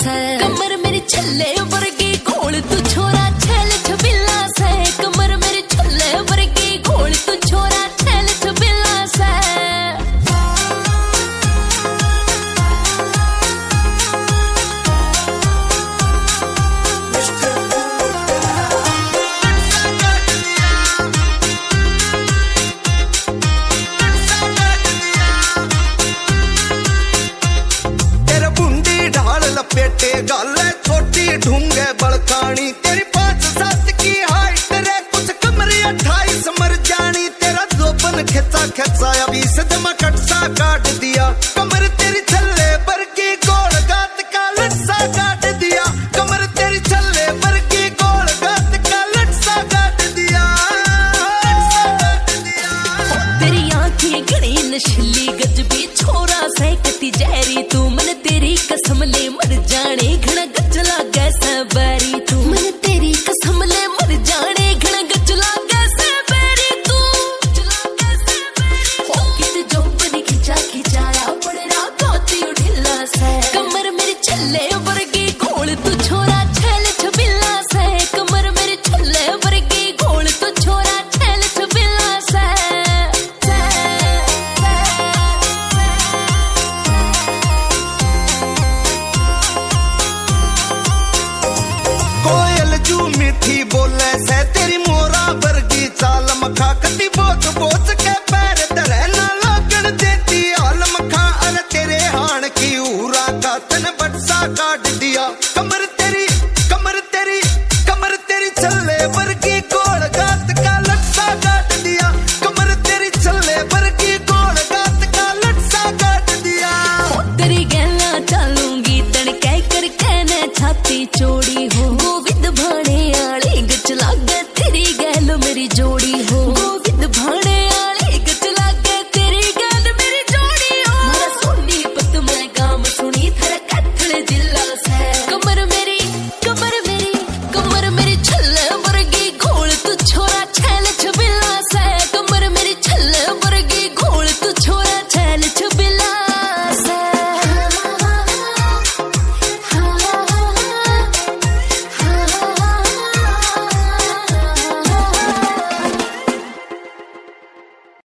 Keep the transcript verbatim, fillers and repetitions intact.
से। कमर मेरी छल्ले वर्गी घोल तू छोरा छैल छबिला से। कमर मेरी छल्ले वर्गी घोल तू छोरा छैल छबिला से। पेटे गाले छोटी ढूंगे बड़कानी तेरी पांच सात की हाइट रे कुछ कमरे अट्ठाईस मर जानी। तेरा दोपन खेचा खेचाया बीस दमा कटसा काट दिया। कमर तेरी छल्ले पर की गोल गात का लटसा काट दिया। कमर तेरी छल्ले पर की गोल गात का लटसा काट दिया। तेरी आंखें घड़ी नशीली गजबी छोरा सहकती जहरी तू। मन तेरी कसम ले मर जाने घना गजला कैसे बैरी तू। मन तेरी कसम ले मर जाने घना गजला कैसे बैरी तू। हो कित जो बनी खिंचा खिंचाया पड़े रात होती उठिला से। कमर मेरी छल्ले वर्गी घोल तू छोरा छैल छबिला से। कमर मेरी छल्ले वर्गी घोल तू छोरा छैल छबिला से। मीठी बोले से तेरी मोरा वर्गी चाल मखा कती बोच बोच के